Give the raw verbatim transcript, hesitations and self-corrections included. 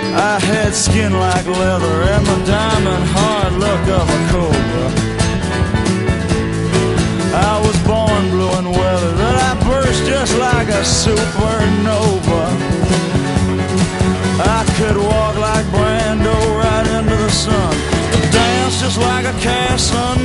I had skin like leather and the diamond hard look of a cobra. I was born blue and weathered, and I burst just like a supernova. I could walk like Brando right into the sun, dance just like a cast sun